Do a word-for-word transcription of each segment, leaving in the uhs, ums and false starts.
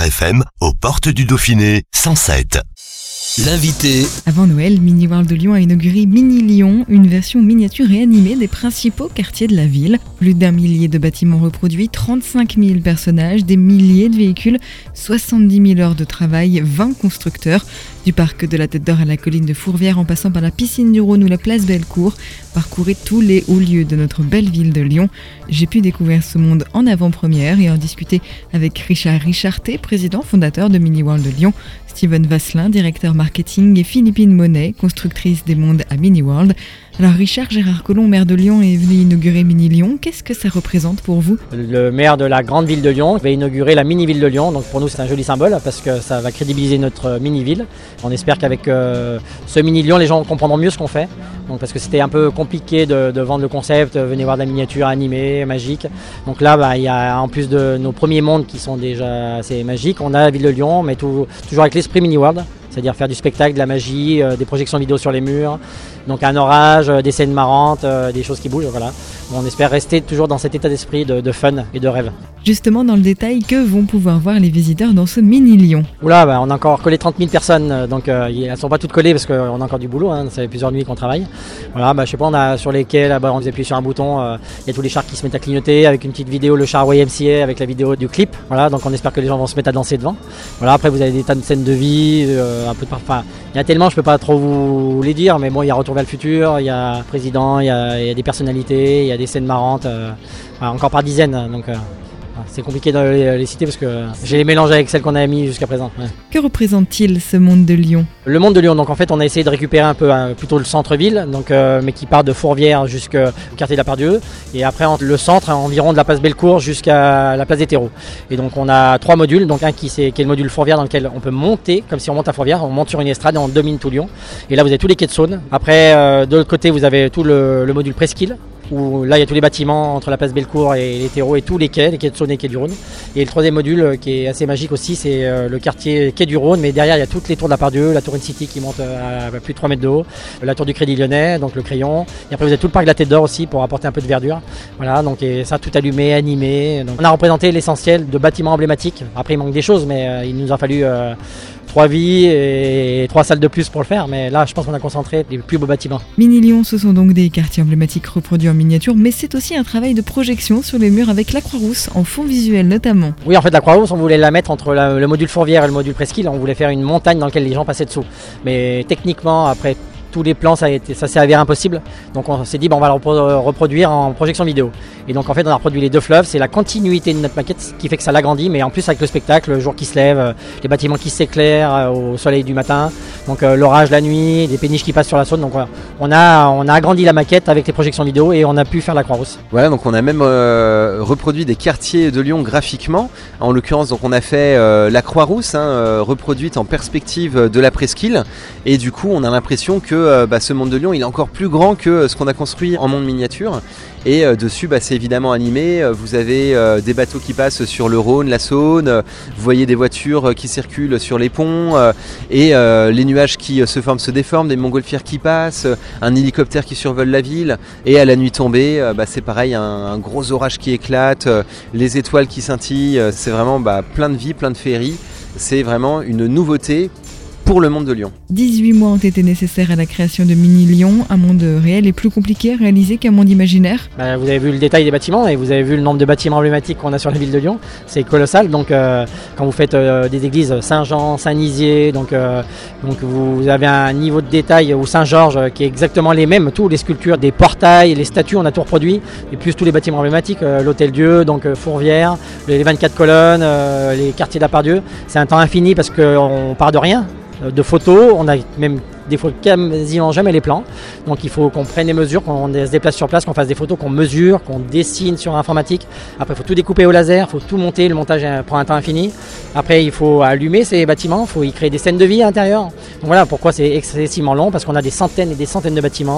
F M, aux portes du Dauphiné, cent sept. L'invité. Avant Noël, Mini World de Lyon a inauguré Mini Lyon, une version miniature et animée des principaux quartiers de la ville. Plus d'un millier de bâtiments reproduits, trente-cinq mille personnages, des milliers de véhicules, soixante-dix mille heures de travail, vingt constructeurs. Du parc de la Tête d'Or à la colline de Fourvière, en passant par la piscine du Rhône ou la place Bellecour, parcourez tous les hauts lieux de notre belle ville de Lyon. J'ai pu découvrir ce monde en avant-première et en discuter avec Richard Richarté, président fondateur de Mini World de Lyon, Steven Vasselin, directeur marketing, et Philippine Monet, constructrice des mondes à Mini World. Alors Richard, Gérard Collomb, maire de Lyon, est venu inaugurer Mini Lyon. Qu'est-ce que ça représente pour vous ? Le maire de la grande ville de Lyon va inaugurer la mini-ville de Lyon. Donc pour nous, c'est un joli symbole parce que ça va crédibiliser notre mini-ville. On espère qu'avec euh, ce mini-Lyon, les gens comprendront mieux ce qu'on fait. Donc, parce que c'était un peu compliqué de, de vendre le concept, venez voir de la miniature animée, magique. Donc là, bah, y a, en plus de nos premiers mondes qui sont déjà assez magiques, on a la ville de Lyon, mais tout, toujours avec l'esprit Mini World. C'est-à-dire faire du spectacle, de la magie, euh, des projections vidéo sur les murs, donc un orage, euh, des scènes marrantes, euh, des choses qui bougent, voilà. On espère rester toujours dans cet état d'esprit de, de fun et de rêve. Justement, dans le détail, que vont pouvoir voir les visiteurs dans ce Mini Lyon ? Oula, bah, on a encore collé trente mille personnes, donc euh, elles ne sont pas toutes collées parce qu'on a encore du boulot, hein, ça fait plusieurs nuits qu'on travaille. Voilà, bah, je sais pas, on a sur les quais, là-bas, on appuie sur un bouton, il euh, y a tous les chars qui se mettent à clignoter avec une petite vidéo, le char Y M C A avec la vidéo du clip. Voilà, donc on espère que les gens vont se mettre à danser devant. Voilà, après vous avez des tas de scènes de vie, euh, un peu de parfum. Il y a tellement, je ne peux pas trop vous les dire, mais bon, il y a Retour vers le futur, il y a Président, il y a, il y a des personnalités, il y a des scènes marrantes, euh, enfin, encore par dizaines. Donc, euh, c'est compliqué de les, les citer parce que j'ai les mélangés avec celles qu'on a mis jusqu'à présent. Ouais. Que représente-t-il ce monde de Lyon ? Le monde de Lyon, donc en fait on a essayé de récupérer un peu hein, plutôt le centre-ville, donc, euh, mais qui part de Fourvière jusqu'au quartier de la Part-Dieu, et après le centre hein, environ de la place Bellecour jusqu'à la place des Terreaux. Et donc on a trois modules, donc un qui, c'est, qui est le module Fourvière dans lequel on peut monter, comme si on monte à Fourvière, on monte sur une estrade et on domine tout Lyon. Et là vous avez tous les quais de Saône. Après euh, de l'autre côté vous avez tout le, le module Presqu'île, où là il y a tous les bâtiments entre la place Bellecour et les Terreaux et tous les quais, les quais de Saône et les quais du Rhône. Et le troisième module qui est assez magique aussi, c'est le quartier quai du Rhône, mais derrière il y a toutes les tours de la Part-Dieu, la tour In-City qui monte à plus de trois mètres de haut, la tour du Crédit Lyonnais, donc le Crayon, et après vous avez tout le parc de la Tête d'Or aussi pour apporter un peu de verdure. Voilà, donc et ça tout allumé, animé. Donc, on a représenté l'essentiel de bâtiments emblématiques. Après il manque des choses, mais euh, il nous a fallu euh, trois vies et trois salles de plus pour le faire, mais là je pense qu'on a concentré les plus beaux bâtiments. Mini Lyon, ce sont donc des quartiers emblématiques reproduits en miniature, mais c'est aussi un travail de projection sur les murs avec la Croix-Rousse, en fond visuel notamment. Oui, en fait la Croix-Rousse, on voulait la mettre entre la, le module Fourvière et le module Presqu'île, on voulait faire une montagne dans laquelle les gens passaient dessous. Mais techniquement, après tous les plans, ça, a été, ça s'est avéré impossible. Donc on s'est dit, bon, on va le reproduire en projection vidéo. Et donc en fait, on a reproduit les deux fleuves. C'est la continuité de notre maquette qui fait que ça l'agrandit, mais en plus avec le spectacle, le jour qui se lève, les bâtiments qui s'éclairent au soleil du matin, donc euh, l'orage la nuit, des péniches qui passent sur la Saône. Donc voilà, on a, on a agrandi la maquette avec les projections vidéo et on a pu faire la Croix-Rousse. Voilà, donc on a même euh, reproduit des quartiers de Lyon graphiquement. En l'occurrence, donc on a fait euh, la Croix-Rousse, hein, euh, reproduite en perspective de la Presqu'île. Et du coup, on a l'impression que euh, bah, ce monde de Lyon, il est encore plus grand que ce qu'on a construit en monde miniature. Et euh, dessus, bah, c'est évidemment animé. Vous avez euh, des bateaux qui passent sur le Rhône, la Saône. Vous voyez des voitures qui circulent sur les ponts. Euh, et euh, les nuages qui euh, se forment, se déforment. Des montgolfières qui passent. Un hélicoptère qui survole la ville. Et à la nuit tombée, euh, bah, c'est pareil, un, un gros orage qui éclate. Euh, les étoiles qui scintillent. Euh, c'est vraiment bah, plein de vie, plein de féerie. C'est vraiment une nouveauté pour le monde de Lyon. dix-huit mois ont été nécessaires à la création de Mini Lyon, un monde réel est plus compliqué à réaliser qu'un monde imaginaire. Bah, vous avez vu le détail des bâtiments et vous avez vu le nombre de bâtiments emblématiques qu'on a sur la ville de Lyon, c'est colossal. Donc euh, quand vous faites euh, des églises Saint-Jean, Saint-Nizier, donc, euh, donc vous avez un niveau de détail, ou Saint-Georges euh, qui est exactement les mêmes, tous les sculptures, des portails, les statues, on a tout reproduit, et plus tous les bâtiments emblématiques, euh, l'Hôtel-Dieu, donc euh, Fourvière, les vingt-quatre colonnes, euh, les quartiers de la Part-Dieu. C'est un temps infini parce qu'on part de rien. De photos, on a même des fois quasiment jamais les plans, donc il faut qu'on prenne des mesures, qu'on se déplace sur place, qu'on fasse des photos, qu'on mesure, qu'on dessine sur informatique. Après il faut tout découper au laser, il faut tout monter, le montage prend un temps infini. Après il faut allumer ces bâtiments, il faut y créer des scènes de vie à l'intérieur. Donc voilà pourquoi c'est excessivement long, parce qu'on a des centaines et des centaines de bâtiments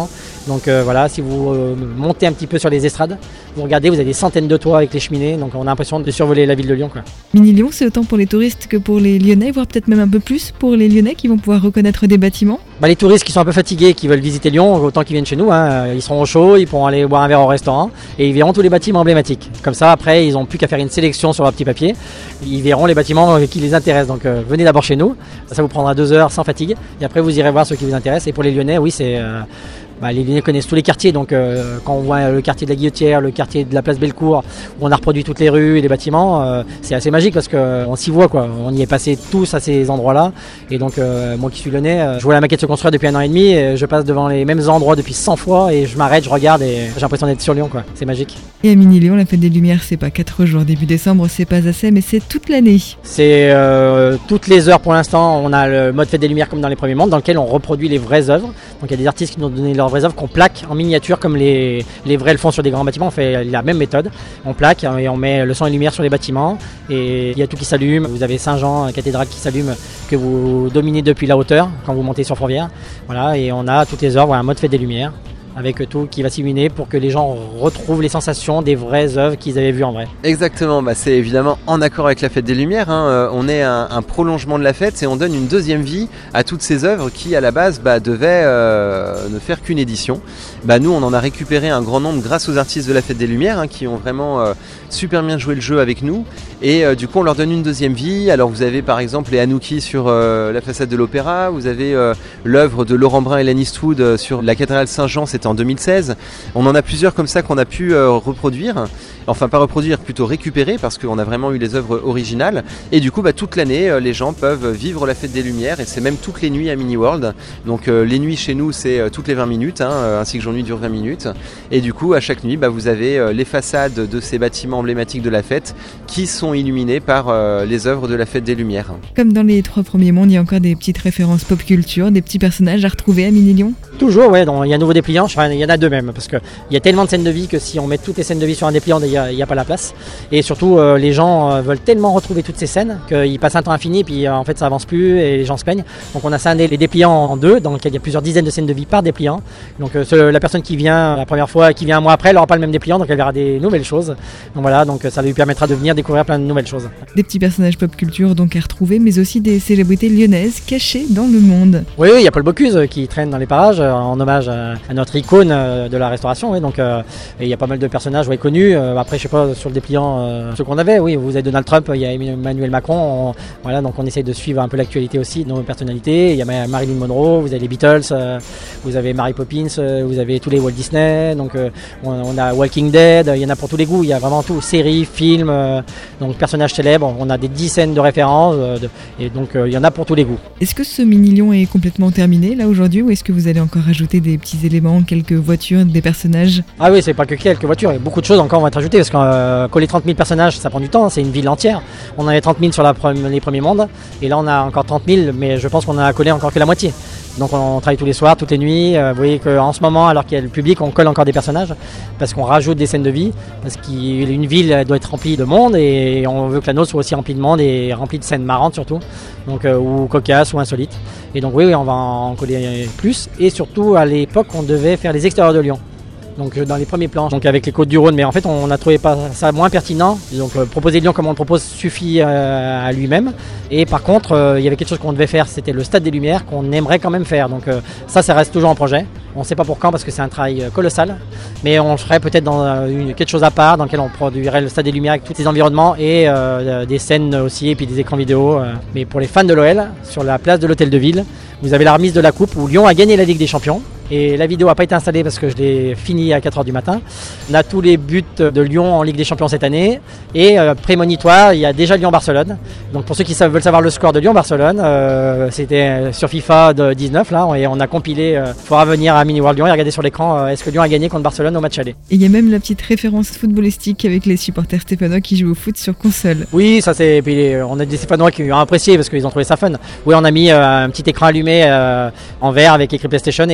Donc euh, voilà, si vous euh, montez un petit peu sur les estrades, vous regardez, vous avez des centaines de toits avec les cheminées, donc on a l'impression de survoler la ville de Lyon, quoi. Mini-Lyon, c'est autant pour les touristes que pour les Lyonnais, voire peut-être même un peu plus pour les Lyonnais qui vont pouvoir reconnaître des bâtiments. Bah, les touristes qui sont un peu fatigués, qui veulent visiter Lyon, autant qu'ils viennent chez nous, hein, ils seront au chaud, ils pourront aller boire un verre au restaurant et ils verront tous les bâtiments emblématiques. Comme ça, après, ils n'ont plus qu'à faire une sélection sur leur petit papier. Ils verront les bâtiments qui les intéressent. Donc euh, venez d'abord chez nous, ça vous prendra deux heures sans fatigue et après vous irez voir ceux qui vous intéressent. Et pour les Lyonnais, oui, c'est... Euh, Bah, les Lyonnais connaissent tous les quartiers, donc euh, quand on voit le quartier de la Guillotière, le quartier de la place Bellecour, où on a reproduit toutes les rues et les bâtiments, euh, c'est assez magique parce qu'on s'y voit, quoi. On y est passé tous à ces endroits-là. Et donc euh, moi qui suis lyonnais, euh, je vois la maquette se construire depuis un an et demi, et je passe devant les mêmes endroits depuis cent fois et je m'arrête, je regarde et j'ai l'impression d'être sur Lyon, quoi. C'est magique. Et à Mini-Lyon, la fête des Lumières, c'est pas quatre jours début décembre, c'est pas assez, mais c'est toute l'année. C'est euh, toutes les heures pour l'instant, on a le mode fête des Lumières comme dans les premiers mondes, dans lequel on reproduit les vraies œuvres. Donc il y a des artistes qui nous ont donné leurs vraies œuvres qu'on plaque en miniature comme les, les vrais le font sur des grands bâtiments. On fait la même méthode, on plaque et on met le sang et lumière sur les bâtiments et il y a tout qui s'allume. Vous avez Saint-Jean, cathédrale qui s'allume, que vous dominez depuis la hauteur quand vous montez sur Fourvière. Voilà, et on a toutes les heures, voilà, un mode fête des Lumières avec tout qui va s'illuminer pour que les gens retrouvent les sensations des vraies œuvres qu'ils avaient vues en vrai. Exactement, bah c'est évidemment en accord avec la fête des Lumières, hein. euh, on est un, un prolongement de la fête et on donne une deuxième vie à toutes ces œuvres qui à la base bah, devaient euh, ne faire qu'une édition. Bah, nous on en a récupéré un grand nombre grâce aux artistes de la fête des Lumières, hein, qui ont vraiment euh, super bien joué le jeu avec nous et euh, du coup on leur donne une deuxième vie. Alors vous avez par exemple les Hanouki sur euh, la façade de l'Opéra, vous avez euh, l'œuvre de Laurent Brun et Len Eastwood euh, sur la cathédrale Saint-Jean, c'était en deux mille seize. On en a plusieurs comme ça qu'on a pu euh, reproduire, enfin pas reproduire, plutôt récupérer parce qu'on a vraiment eu les œuvres originales et du coup bah, toute l'année euh, les gens peuvent vivre la fête des Lumières et c'est même toutes les nuits à Mini World. Donc euh, les nuits chez nous c'est euh, toutes les vingt minutes, hein, euh, ainsi que jour nuit dure vingt minutes et du coup à chaque nuit bah, vous avez euh, les façades de ces bâtiments emblématiques de la fête qui sont illuminées par euh, les œuvres de la fête des Lumières. Comme dans les trois premiers mondes, il y a encore des petites références pop culture, des petits personnages à retrouver à Mini-Lyon. Toujours, ouais, il y a un nouveau dépliant, enfin, il y en a deux même, parce qu'il y a tellement de scènes de vie que si on met toutes les scènes de vie sur un dépliant, il n'y a, a pas la place. Et surtout, euh, les gens euh, veulent tellement retrouver toutes ces scènes qu'ils passent un temps infini et puis euh, en fait ça avance plus et les gens se plaignent. Donc on a scindé les dépliants en deux, donc il y a plusieurs dizaines de scènes de vie par dépliant. Donc euh, ce, la personne qui vient la première fois, qui vient un mois après, elle n'aura pas le même dépliant, donc elle verra des nouvelles choses. Donc voilà, donc ça lui permettra de venir découvrir plein de nouvelles choses. Des petits personnages pop culture donc à retrouver, mais aussi des célébrités lyonnaises cachées dans le monde. Oui, oui, il y a Paul Bocuse qui traîne dans les parages euh, en hommage à, à notre icône euh, de la restauration. Oui, donc euh, il y a pas mal de personnages ouais, connus. Euh, après, je sais pas sur le dépliant euh, ceux qu'on avait. Oui, vous avez Donald Trump, il y a Emmanuel Macron. On, voilà, donc on essaye de suivre un peu l'actualité aussi de nos personnalités. Il y a Marilyn Monroe, vous avez les Beatles, euh, vous avez Mary Poppins, euh, vous avez tous les Walt Disney. Donc euh, on, on a Walking Dead. Il y en a pour tous les goûts. Il y a vraiment tout, séries, films, euh, donc personnages célèbres. On a des dizaines de références euh, de, et donc euh, il y en a pour tous les goûts. Est-ce que ce Mini-Lyon est complètement terminé là aujourd'hui ou est-ce que vous allez encore ajouter des petits éléments, quelques voitures, des personnages? Ah oui, c'est pas que quelques voitures, il y a beaucoup de choses encore vont être ajoutées parce que euh, coller trente mille personnages ça prend du temps, c'est une ville entière. On en avait trente mille sur la pre- les premiers mondes et là on a encore trente mille, mais je pense qu'on a collé encore que la moitié. Donc on travaille tous les soirs, toutes les nuits. Euh, vous voyez qu'en ce moment, alors qu'il y a le public, on colle encore des personnages parce qu'on rajoute des scènes de vie. Parce qu'une ville doit être remplie de monde et on veut que la nôtre soit aussi remplie de monde et remplie de scènes marrantes surtout, donc euh, ou cocasses ou insolites. Et donc oui, oui, on va en coller plus. Et surtout à l'époque, on devait faire les extérieurs de Lyon. Donc dans les premiers plans, donc avec les côtes du Rhône, mais en fait on a trouvé pas ça moins pertinent. Donc euh, proposer Lyon comme on le propose suffit euh, à lui-même. Et par contre, euh, il y avait quelque chose qu'on devait faire, c'était le Stade des Lumières qu'on aimerait quand même faire. Donc euh, ça, ça reste toujours en projet. On ne sait pas pour quand parce que c'est un travail euh, colossal, mais on le ferait peut-être dans euh, une, quelque chose à part, dans lequel on produirait le Stade des Lumières avec tous les environnements et euh, des scènes aussi, et puis des écrans vidéo. Euh. Mais pour les fans de l'O L, sur la place de l'Hôtel de Ville, vous avez la remise de la coupe où Lyon a gagné la Ligue des Champions. Et la vidéo n'a pas été installée parce que je l'ai fini à quatre heures du matin. On a tous les buts de Lyon en Ligue des Champions cette année. Et euh, prémonitoire, il y a déjà Lyon-Barcelone. Donc pour ceux qui savent, veulent savoir le score de Lyon-Barcelone, euh, c'était sur FIFA de dix-neuf là, et on a compilé. Il euh, faudra venir à Mini World Lyon et regarder sur l'écran euh, est-ce que Lyon a gagné contre Barcelone au match aller. Et il y a même la petite référence footballistique avec les supporters stéphanois qui jouent au foot sur console. Oui, ça c'est. Puis on a des Stéphanois qui ont apprécié parce qu'ils ont trouvé ça fun. Oui, on a mis euh, un petit écran allumé euh, en vert avec écrit PlayStation et puis des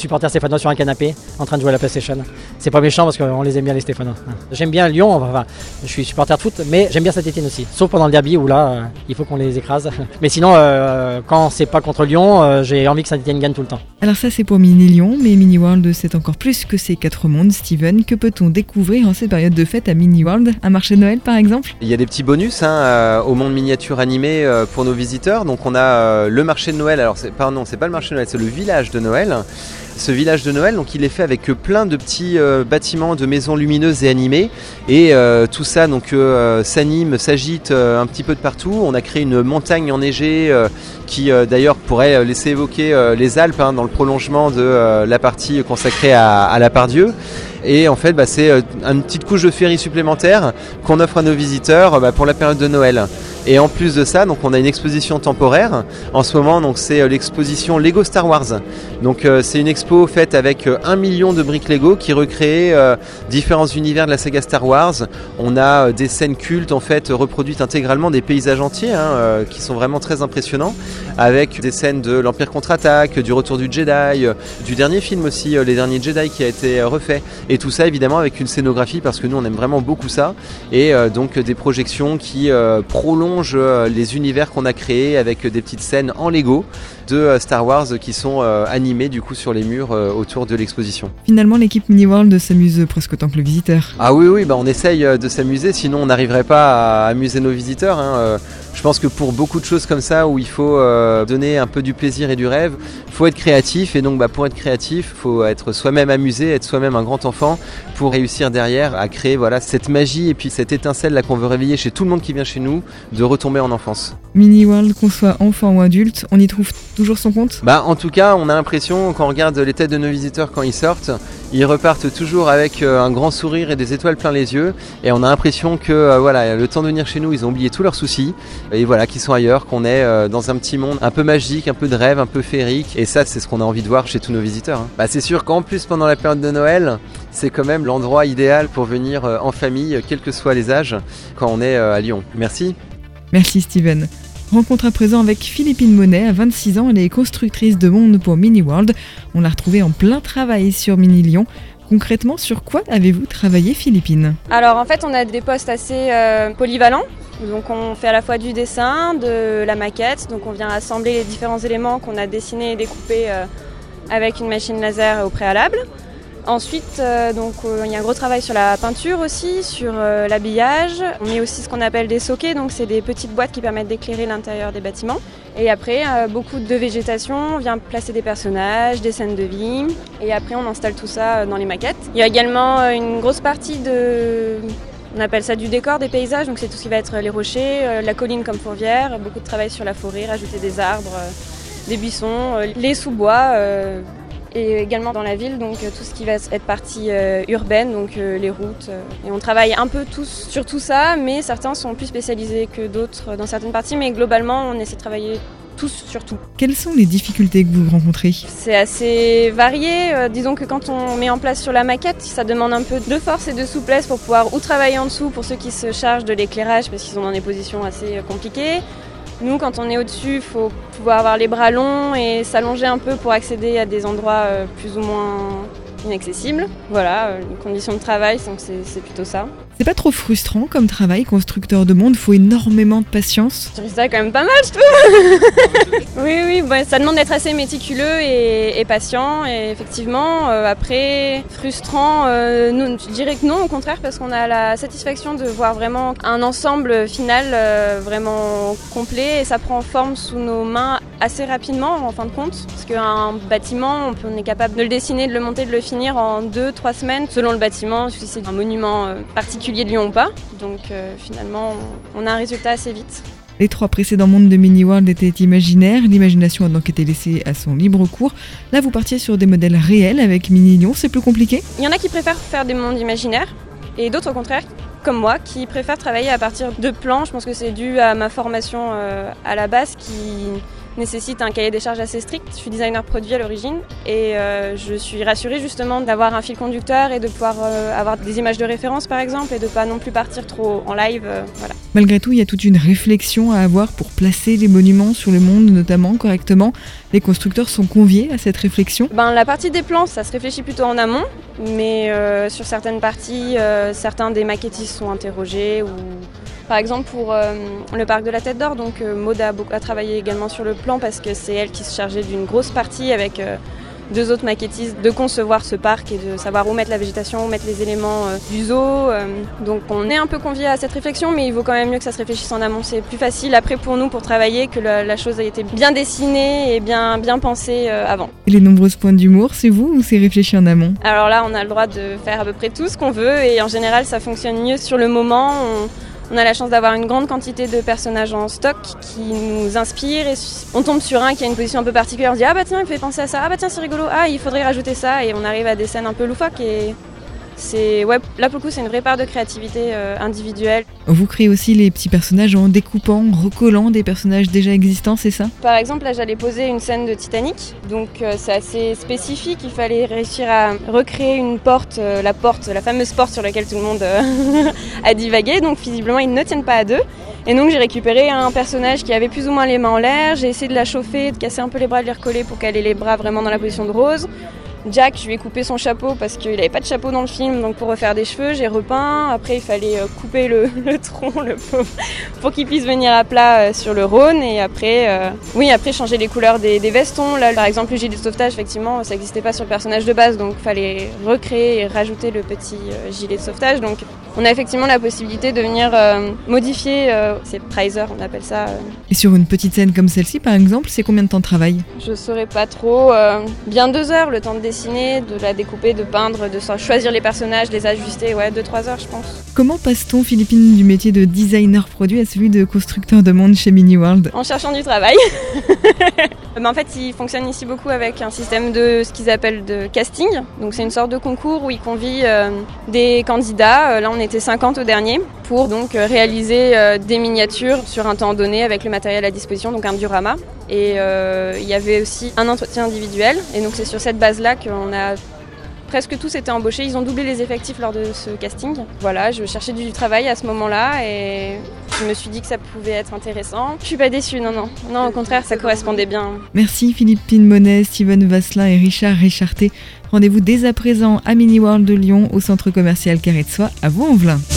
supporters stéphanois sur un canapé en train de jouer à la PlayStation. C'est pas méchant parce qu'on les aime bien les Stéphanois. J'aime bien Lyon, enfin, je suis supporter de foot, mais j'aime bien Saint-Étienne aussi. Sauf pendant le derby où là, euh, il faut qu'on les écrase. Mais sinon, euh, quand c'est pas contre Lyon, euh, j'ai envie que Saint-Étienne gagne tout le temps. Alors ça c'est pour Mini Lyon, mais Mini World c'est encore plus que ces quatre mondes. Steven, que peut-on découvrir en cette période de fête à Mini World? Un marché de Noël par exemple? Il y a des petits bonus hein, euh, au monde miniature animé euh, pour nos visiteurs. Donc on a euh, le marché de Noël, alors c'est, pardon, c'est pas le marché de Noël, c'est le village de Noël. Ce village de Noël, donc il est fait avec plein de petits euh, bâtiments de maisons lumineuses et animées, et euh, tout ça donc euh, s'anime, s'agite euh, un petit peu de partout. On a créé une montagne enneigée euh, qui euh, d'ailleurs pourrait laisser évoquer euh, les Alpes hein, dans le prolongement de euh, la partie consacrée à, à la Part-Dieu. Et en fait, bah, c'est euh, une petite couche de féerie supplémentaire qu'on offre à nos visiteurs bah, pour la période de Noël. Et en plus de ça, donc on a une exposition temporaire. En ce moment, donc c'est euh, l'exposition Lego Star Wars. Donc euh, c'est une expo faite avec euh, un million de briques Lego qui recréent euh, différents univers de la saga Star Wars. On a euh, des scènes cultes en fait reproduites intégralement, des paysages entiers hein, euh, qui sont vraiment très impressionnants, avec des scènes de l'Empire contre-attaque, du Retour du Jedi, euh, du dernier film aussi, euh, Les Derniers Jedi qui a été euh, refait. Et tout ça évidemment avec une scénographie parce que nous on aime vraiment beaucoup ça. Et euh, donc des projections qui euh, prolongent les univers qu'on a créés avec des petites scènes en Lego de Star Wars qui sont animées du coup sur les murs autour de l'exposition. Finalement l'équipe Mini World s'amuse presque autant que le visiteur. Ah oui oui bah on essaye de s'amuser, sinon on n'arriverait pas à amuser nos visiteurs hein. Je pense que pour beaucoup de choses comme ça où il faut euh, donner un peu du plaisir et du rêve, il faut être créatif et donc bah, pour être créatif, il faut être soi-même amusé, être soi-même un grand enfant pour réussir derrière à créer voilà, cette magie et puis cette étincelle là qu'on veut réveiller chez tout le monde qui vient chez nous, de retomber en enfance. Mini World, qu'on soit enfant ou adulte, on y trouve toujours son compte? Bah en tout cas, on a l'impression quand on regarde les têtes de nos visiteurs quand ils sortent, ils repartent toujours avec euh, un grand sourire et des étoiles plein les yeux et on a l'impression que euh, voilà, le temps de venir chez nous, ils ont oublié tous leurs soucis et voilà, qu'ils sont ailleurs, qu'on est euh, dans un petit monde un peu magique, un peu de rêve, un peu féerique et ça c'est ce qu'on a envie de voir chez tous nos visiteurs hein. Bah c'est sûr qu'en plus pendant la période de Noël, c'est quand même l'endroit idéal pour venir euh, en famille, quels que soient les âges, quand on est euh, à Lyon. Merci. Merci Steven. Rencontre à présent avec Philippine Monet, à vingt-six ans, elle est constructrice de monde pour Mini World. On l'a retrouvée en plein travail sur Mini Lyon. Concrètement, sur quoi avez-vous travaillé Philippine? Alors en fait, on a des postes assez euh, polyvalents. Donc on fait à la fois du dessin, de la maquette, donc on vient assembler les différents éléments qu'on a dessinés et découpés euh, avec une machine laser au préalable. Ensuite, euh, donc, euh, il y a un gros travail sur la peinture aussi, sur euh, l'habillage. On met aussi ce qu'on appelle des sockets, donc c'est des petites boîtes qui permettent d'éclairer l'intérieur des bâtiments. Et après, euh, beaucoup de végétation, on vient placer des personnages, des scènes de vie. Et après, on installe tout ça dans les maquettes. Il y a également euh, une grosse partie de... On appelle ça du décor, des paysages, donc c'est tout ce qui va être les rochers, euh, la colline comme fourvière, beaucoup de travail sur la forêt, rajouter des arbres, euh, des buissons, euh, les sous-bois. Euh, Et également dans la ville, donc tout ce qui va être partie euh, urbaine, donc euh, les routes. Euh, et on travaille un peu tous sur tout ça, mais certains sont plus spécialisés que d'autres dans certaines parties, mais globalement on essaie de travailler tous sur tout. Quelles sont les difficultés que vous rencontrez? C'est assez varié, euh, disons que quand on met en place sur la maquette, ça demande un peu de force et de souplesse pour pouvoir ou travailler en dessous pour ceux qui se chargent de l'éclairage parce qu'ils sont dans des positions assez compliquées. Nous, quand on est au-dessus, il faut pouvoir avoir les bras longs et s'allonger un peu pour accéder à des endroits plus ou moins inaccessibles. Voilà, les conditions de travail, donc c'est, c'est plutôt ça. C'est pas trop frustrant comme travail, constructeur de monde, faut énormément de patience. Je trouve ça quand même pas mal, je trouve. Oui, oui, bah, ça demande d'être assez méticuleux et, et patient. Et effectivement, euh, après, frustrant, euh, nous, je dirais que non, au contraire, parce qu'on a la satisfaction de voir vraiment un ensemble final euh, vraiment complet et ça prend forme sous nos mains assez rapidement, en fin de compte. Parce qu'un bâtiment, on, peut, on est capable de le dessiner, de le monter, de le finir en deux, trois semaines, selon le bâtiment, si c'est un monument euh, particulier de Lyon ou pas. Donc euh, finalement, on a un résultat assez vite. Les trois précédents mondes de Mini World étaient imaginaires, l'imagination a donc été laissée à son libre cours. Là, vous partiez sur des modèles réels avec Mini Lyon, c'est plus compliqué? Il y en a qui préfèrent faire des mondes imaginaires et d'autres au contraire, comme moi, qui préfèrent travailler à partir de plans. Je pense que c'est dû à ma formation euh, à la base qui nécessite un cahier des charges assez strict. Je suis designer produit à l'origine et euh, je suis rassurée justement d'avoir un fil conducteur et de pouvoir euh, avoir des images de référence par exemple et de pas non plus partir trop en live. Euh, voilà. Malgré tout, il y a toute une réflexion à avoir pour placer les monuments sur le monde, notamment correctement. Les constructeurs sont conviés à cette réflexion. Ben, la partie des plans, ça se réfléchit plutôt en amont, mais euh, sur certaines parties, euh, certains des maquettistes sont interrogés. Ou... Par exemple pour euh, le parc de la Tête d'Or, donc euh, Maud a, beaucoup, a travaillé également sur le plan parce que c'est elle qui se chargeait d'une grosse partie avec euh, deux autres maquettistes de concevoir ce parc et de savoir où mettre la végétation, où mettre les éléments euh, du zoo. Euh, donc on est un peu conviés à cette réflexion, mais il vaut quand même mieux que ça se réfléchisse en amont. C'est plus facile après pour nous pour travailler que la, la chose a été bien dessinée et bien, bien pensée euh, avant. Et les nombreuses pointes d'humour, c'est vous ou c'est réfléchi en amont ? Alors là, on a le droit de faire à peu près tout ce qu'on veut et en général, ça fonctionne mieux sur le moment. On, On a la chance d'avoir une grande quantité de personnages en stock qui nous inspirent et on tombe sur un qui a une position un peu particulière, on se dit ah bah tiens il me fait penser à ça, ah bah tiens c'est rigolo, ah il faudrait rajouter ça et on arrive à des scènes un peu loufoques et c'est ouais là pour le coup c'est une vraie part de créativité euh, individuelle. Vous créez aussi les petits personnages en découpant, recollant des personnages déjà existants, c'est ça ? Par exemple là j'allais poser une scène de Titanic, donc euh, c'est assez spécifique, il fallait réussir à recréer une porte, euh, la porte, la fameuse porte sur laquelle tout le monde euh, a divagué, donc visiblement ils ne tiennent pas à deux. Et donc j'ai récupéré un personnage qui avait plus ou moins les mains en l'air, j'ai essayé de la chauffer, de casser un peu les bras, de les recoller pour qu'elle ait les bras vraiment dans la position de Rose. Jack, je lui ai coupé son chapeau parce qu'il n'avait pas de chapeau dans le film, donc pour refaire des cheveux, j'ai repeint. Après, il fallait couper le, le tronc, le pauvre, pour qu'il puisse venir à plat sur le Rhône. Et après, euh, oui, après changer les couleurs des, des vestons. Là, par exemple, le gilet de sauvetage, effectivement, ça n'existait pas sur le personnage de base, donc il fallait recréer et rajouter le petit euh, gilet de sauvetage. Donc, on a effectivement la possibilité de venir euh, modifier, euh, c'est Prizer, on appelle ça. Euh. Et sur une petite scène comme celle-ci, par exemple, c'est combien de temps de travail ? Je saurais pas trop. Euh, bien deux heures, le temps de dessiner, de la découper, de peindre, de choisir les personnages, les ajuster, ouais, deux trois heures, je pense. Comment passe-t-on, Philippine, du métier de designer produit à celui de constructeur de monde chez Miniworld ? En cherchant du travail. Mais en fait, ils fonctionnent ici beaucoup avec un système de ce qu'ils appellent de casting. Donc c'est une sorte de concours où ils convient euh, des candidats. Euh, là, on était cinquante au dernier pour donc euh, réaliser euh, des miniatures sur un temps donné avec le matériel à disposition, donc un diorama. Et euh, il y avait aussi un entretien individuel. Et donc c'est sur cette base-là qu'on a presque tous été embauchés. Ils ont doublé les effectifs lors de ce casting. Voilà, je cherchais du travail à ce moment-là et je me suis dit que ça pouvait être intéressant. Je suis pas déçue, non, non. Non, au contraire, ça correspondait bien. Merci Philippine Monet, Steven Vasselin et Richard Richarté. Rendez-vous dès à présent à Miniworld de Lyon, au centre commercial Carré de Soie, à Vaux-en-Velin.